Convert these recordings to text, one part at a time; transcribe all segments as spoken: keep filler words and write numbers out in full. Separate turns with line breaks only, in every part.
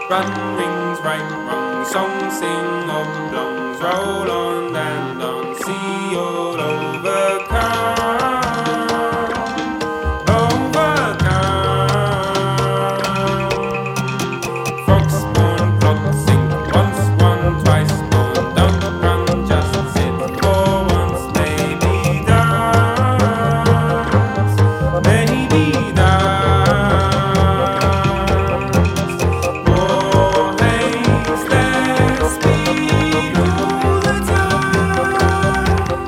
Run, rings, right, wrong, song, sing, oblongs, roll on and on, see all overcome, overcome. Frogs spawn, clocks sing, once, one, twice born, don't run, just sit, for once, maybe dance, maybe dance. War haze, let's be all the time.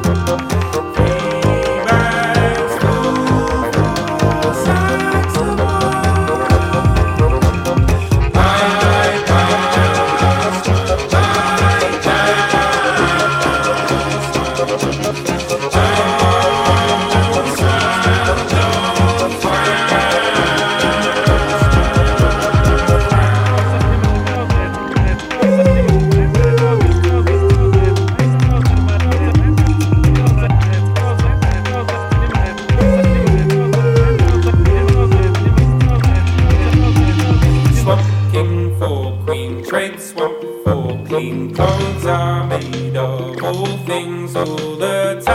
Three bags full, four sacks of wool. Bye, past, bye, Swap king for queen, trade swap for clean clothes are made of all things all the time.